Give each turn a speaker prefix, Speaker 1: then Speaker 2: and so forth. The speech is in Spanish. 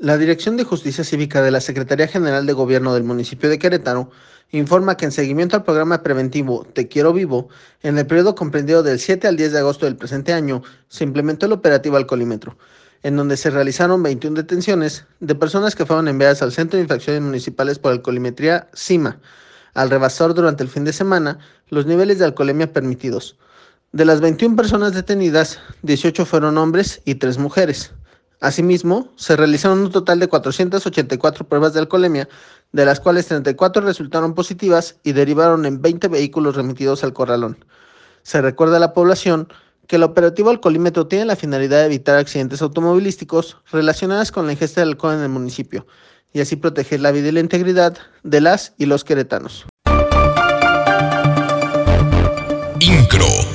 Speaker 1: La Dirección de Justicia Cívica de la Secretaría General de Gobierno del municipio de Querétaro informa que en seguimiento al programa preventivo Te Quiero Vivo, en el periodo comprendido del 7 al 10 de agosto del presente año, se implementó el operativo Alcoholímetro, en donde se realizaron 21 detenciones de personas que fueron enviadas al Centro de Infracciones Municipales por Alcoholimetría CIMA, al rebasar durante el fin de semana los niveles de alcoholemia permitidos. De las 21 personas detenidas, 18 fueron hombres y 3 mujeres. Asimismo, se realizaron un total de 484 pruebas de alcoholemia, de las cuales 34 resultaron positivas y derivaron en 20 vehículos remitidos al corralón. Se recuerda a la población que el operativo alcoholímetro tiene la finalidad de evitar accidentes automovilísticos relacionados con la ingesta de alcohol en el municipio, y así proteger la vida y la integridad de las y los queretanos.
Speaker 2: Incro.